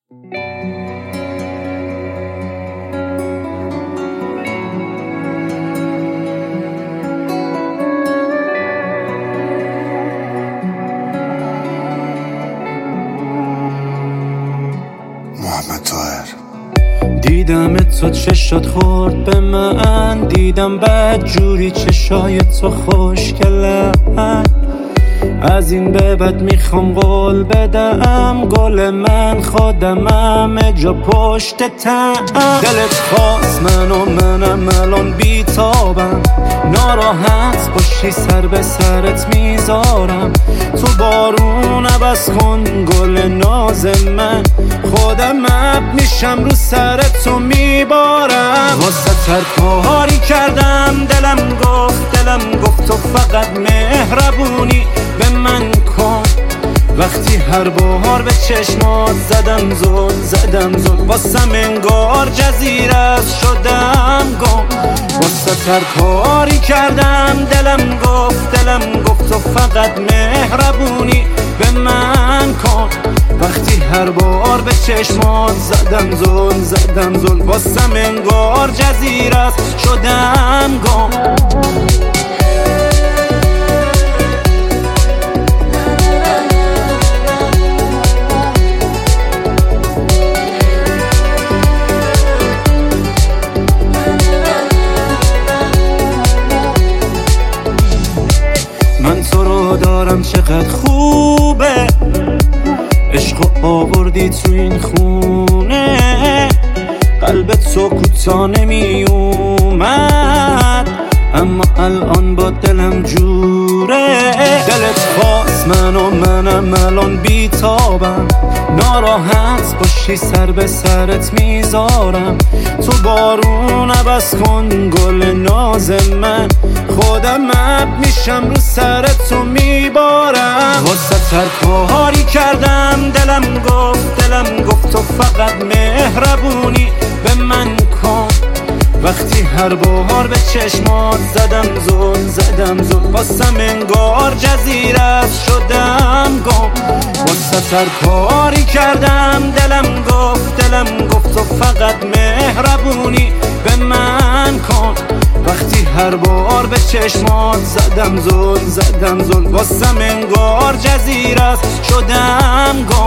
دیدم تو چشات خورد به من، دیدم بد جوری چشای تو خوشگلن. از این به بعد میخوام قول بدم، گل من خودمم جا پشت تن. دلت خواست منم الان بیتابم، ناراحت باشی سر به سرت میذارم. تو بارون عوض کن گل ناز من، خودم اب میشم رو سرتو میبارم. واسه هر کاری کردم دلم گفت تو فقط مهربونی به من کن. وقتی هر بار به چشمات زدم زل واسم انگار جزیره شدم گم. واسه هر کاری کردم دلم گفت تو فقط مهربونی به من کن. وقتی هر بار به چشمات زدم زل واسم انگار جزیره شدم گم. من تو رو دارم چقدر خوبه، عشق آوردی تو این خونه. قلبت تو کوتا نمی اومد، اما الان با دلم جوره. دلت خواست منم الان بیتابم، ناراحت باشی سر به سرت میذارم. تو بارون عوض کن گل ناز من، خودم اب میشم رو سرتو میبارم. واسه هر کاری کردم دلم گفت تو فقط مهربونی به من کن. وقتی هر بار به چشمات زدم زل واسم انگار جزیره شدم گم. واسه هر کاری کردم دلم گفت تو فقط مهربونی به من کن. وقتی هر بار به چشمات زدم زل واسم انگار جزیره شدم گم.